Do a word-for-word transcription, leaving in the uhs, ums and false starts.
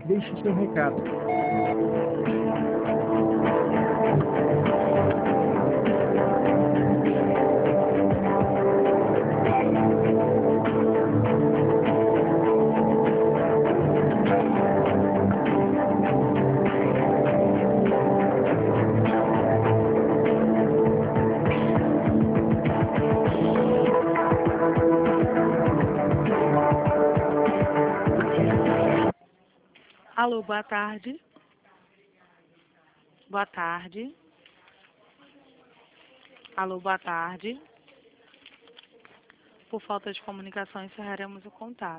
deixe seu recado. Alô, boa tarde. Boa tarde. Alô, boa tarde. Por falta de comunicação, encerraremos o contato.